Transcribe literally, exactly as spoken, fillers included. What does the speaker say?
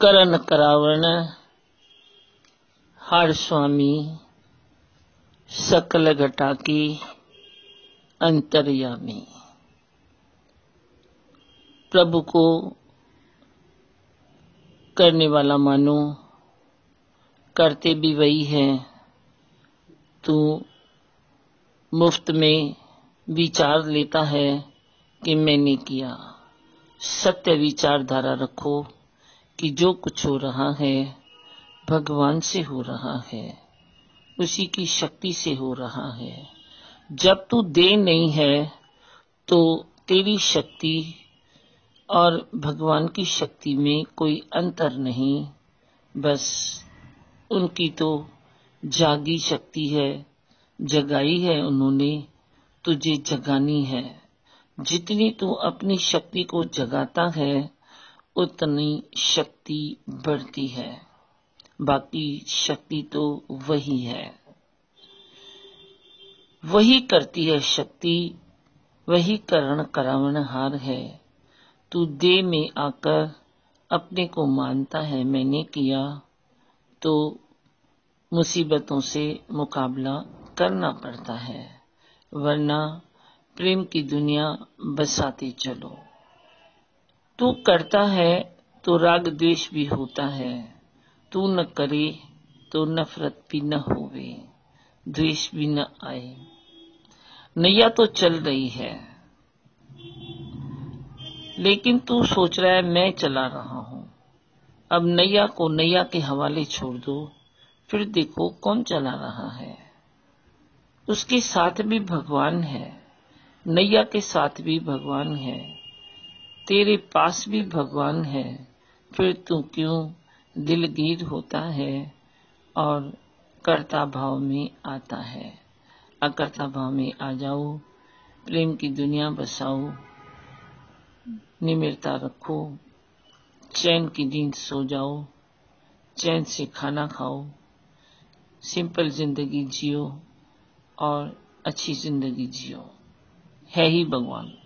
करन करावण हर स्वामी सकल घटा की अंतर्यामी। प्रभु को करने वाला मानो, करते भी वही है। तू मुफ्त में विचार लेता है कि मैंने किया। सत्य विचारधारा रखो कि जो कुछ हो रहा है भगवान से हो रहा है, उसी की शक्ति से हो रहा है। जब तू दे नहीं है तो तेरी शक्ति और भगवान की शक्ति में कोई अंतर नहीं, बस उनकी तो जागी शक्ति है, जगाई है उन्होंने, तुझे जगानी है। जितनी तू अपनी शक्ति को जगाता है उतनी शक्ति बढ़ती है, बाकी शक्ति तो वही है, वही करती है शक्ति, वही करण करावनहार है। तू दे में आकर अपने को मानता है मैंने किया, तो मुसीबतों से मुकाबला करना पड़ता है, वरना प्रेम की दुनिया बसाते चलो। तू करता है तो राग द्वेष भी होता है, तू न करे तो नफरत भी न होवे, द्वेष भी न आए। नैया तो चल रही है, लेकिन तू सोच रहा है मैं चला रहा हूं। अब नैया को नैया के हवाले छोड़ दो, फिर देखो कौन चला रहा है। उसके साथ भी भगवान है, नैया के साथ भी भगवान है, तेरे पास भी भगवान है। फिर तू क्यों दिलगीर होता है और कर्ता भाव में आता है। अकर्ता भाव में आ जाओ, प्रेम की दुनिया बसाओ, निमिरता रखो, चैन की नींद सो जाओ, चैन से खाना खाओ, सिंपल जिंदगी जियो और अच्छी जिंदगी जियो। है ही भगवान।